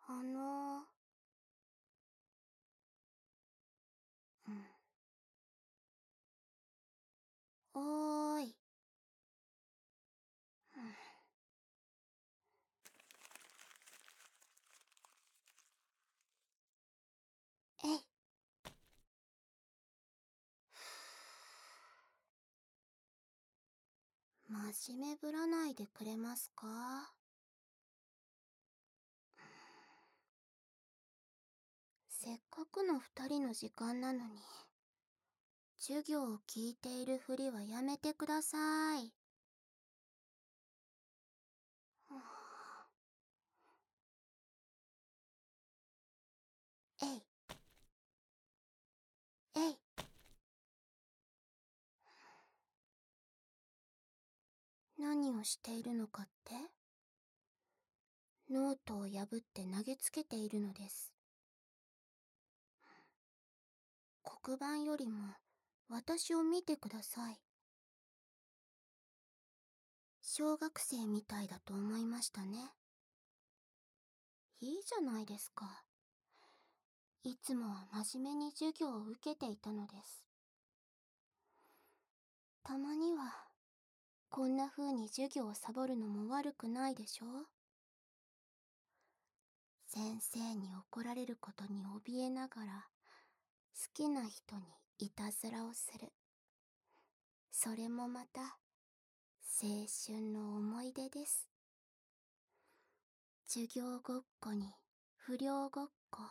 あのうん。おーい。うん。えい。真面目ぶらないでくれますか？せっかくの二人の時間なのに、授業を聞いているふりはやめてください。はあ。えい、えい。何をしているのかって？ノートを破って投げつけているのです。黒板よりも私を見てください。小学生みたいだと思いましたね。いいじゃないですか。いつもは真面目に授業を受けていたのです。たまには、こんな風に授業をサボるのも悪くないでしょ？先生に怒られることに怯えながら、好きな人にいたずらをする。それもまた、青春の思い出です。授業ごっこに不良ごっこ。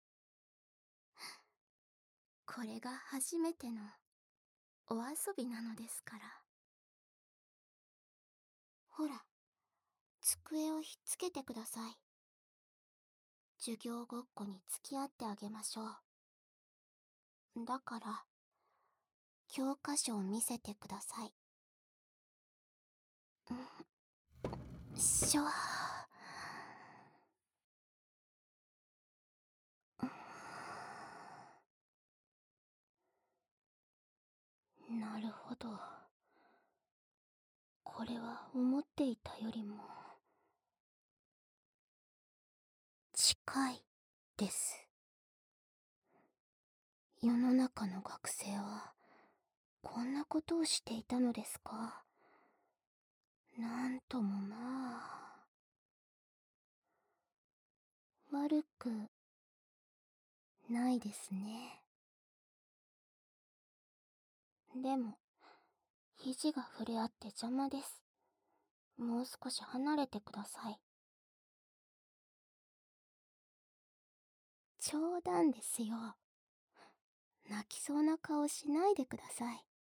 これが初めてのお遊びなのですから。ほら、机をひっつけてください。授業ごっこに付き合ってあげましょう。だから、教科書を見せてください。しょ。なるほど。これは思っていたよりも近いです。世の中の学生はこんなことをしていたのですか？なんともまあ、悪くないですね。でも、肘が触れ合って邪魔です。もう少し離れてください。冗談ですよ。泣きそうな顔しないでください。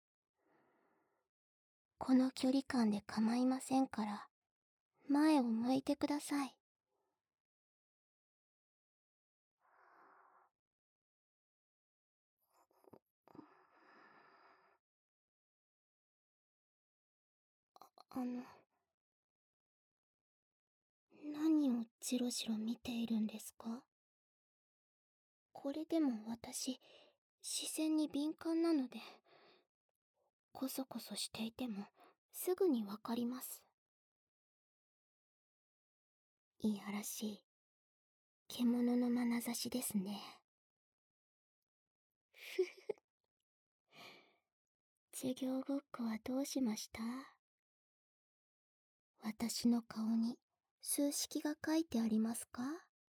この距離感で構いませんから、前を向いてください。あの、何をじろじろ見ているんですか？これでも私、視線に敏感なので、こそこそしていてもすぐにわかります。いやらしい、獣の眼差しですね。ふふ。授業ごっこはどうしました？私の顔に数式が書いてありますか？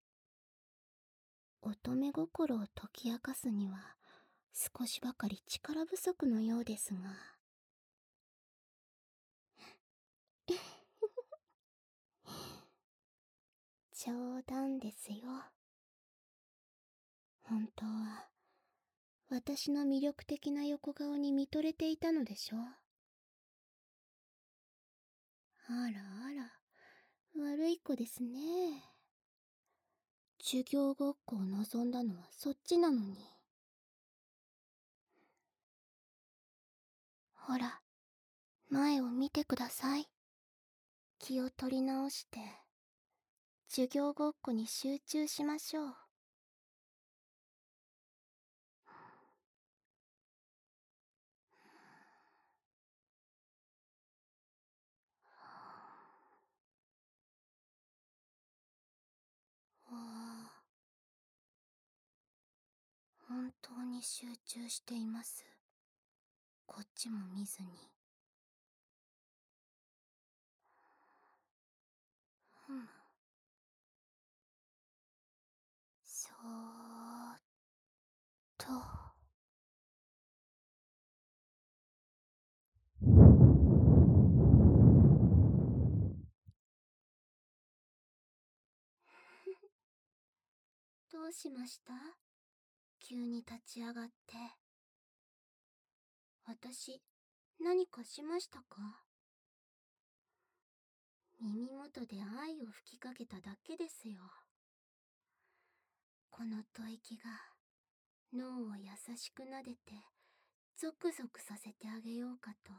乙女心を解き明かすには少しばかり力不足のようですが。冗談ですよ。本当は私の魅力的な横顔に見とれていたのでしょう。あらあら、悪い子ですね。授業ごっこを望んだのはそっちなのに。ほら、前を見てください。気を取り直して授業ごっこに集中しましょう。 本当に集中しています。こっちも見ずに。ふむ。そーっと。どうしました？急に立ち上がって。私、何かしましたか？耳元で愛を吹きかけただけですよ。この吐息が脳を優しく撫でてゾクゾクさせてあげようかと。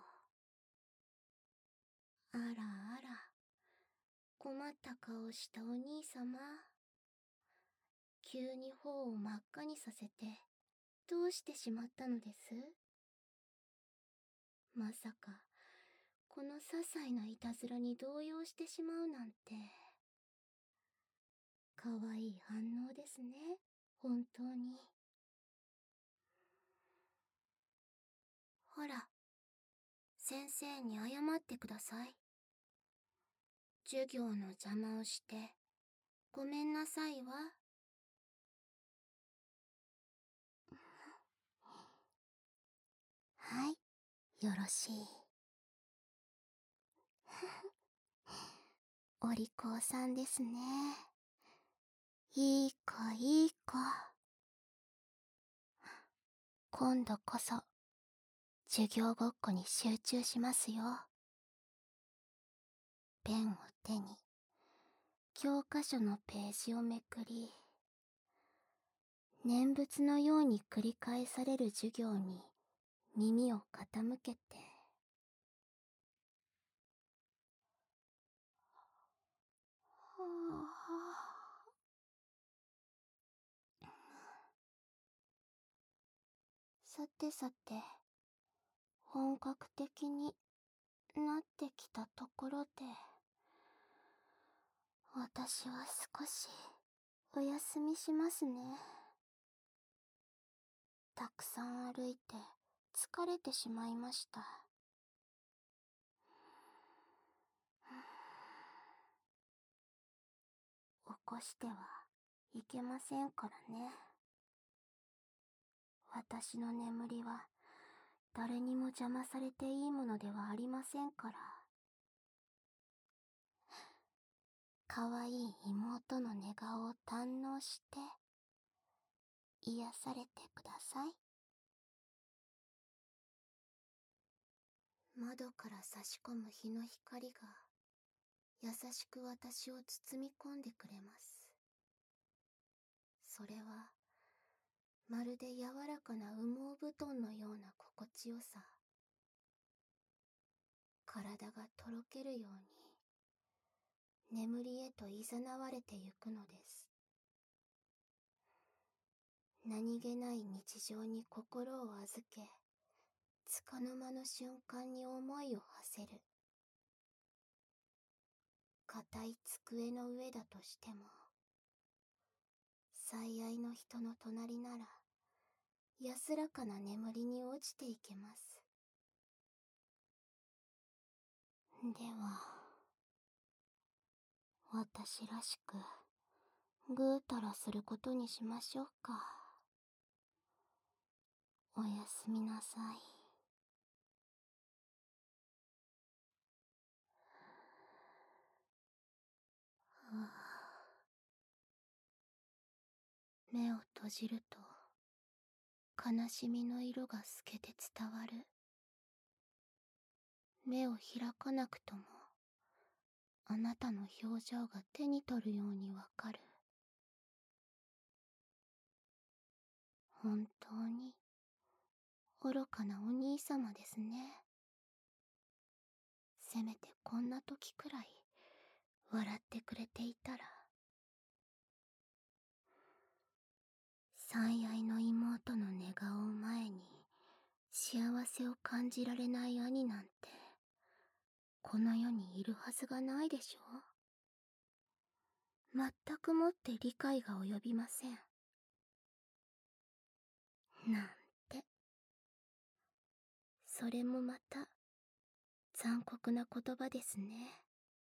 あらあら、困った顔したお兄様。急に頬を真っ赤にさせてどうしてしまったのです？まさかこの些細ないたずらに動揺してしまうなんて。かわいい反応ですね、本当に。ほら、先生に謝ってください。授業の邪魔をしてごめんなさいわ。はい、よろしい。お利口さんですね。いい子いい子。今度こそ授業ごっこに集中しますよ。ペンを手に教科書のページをめくり、念仏のように繰り返される授業に耳を傾けて。はあ、さてさて、本格的になってきたところで、私は少しお休みしますね。たくさん歩いて疲れてしまいました。起こしてはいけませんからね。私の眠りは誰にも邪魔されていいものではありませんから。かわいい妹の寝顔を堪能して癒されてください。窓から差し込む日の光が優しく私を包み込んでくれます。それはまるで柔らかな羽毛布団のような心地よさ。体がとろけるように眠りへと誘われてゆくのです。何気ない日常に心を預け、束の間の瞬間に思いを馳せる。硬い机の上だとしても、最愛の人の隣なら安らかな眠りに落ちていけます。では、私らしくぐうたらすることにしましょうか。おやすみなさい。はあ、目を閉じると悲しみの色が透けて伝わる。目を開かなくともあなたの表情が手に取るようにわかる。本当に愚かなお兄様ですね。せめてこんな時くらい笑ってくれていたら。最愛の妹の寝顔を前に幸せを感じられない兄なんてこの世にいるはずがないでしょう。全くもって理解が及びません。 なんて、それもまた残酷な言葉ですね。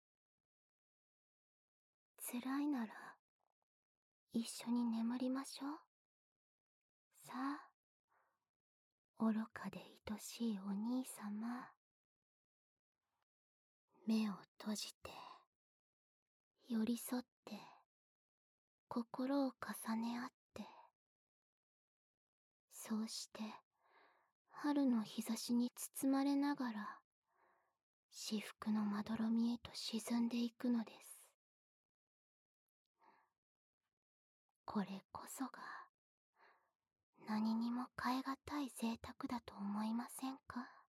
辛いなら一緒に眠りましょう。さあ、愚かで愛しいお兄様。目を閉じて、寄り添って、心を重ね合って、そうして、春の日差しに包まれながら、至福のまどろみへと沈んでいくのです。これこそが、何にも代え難い贅沢だと思いませんか？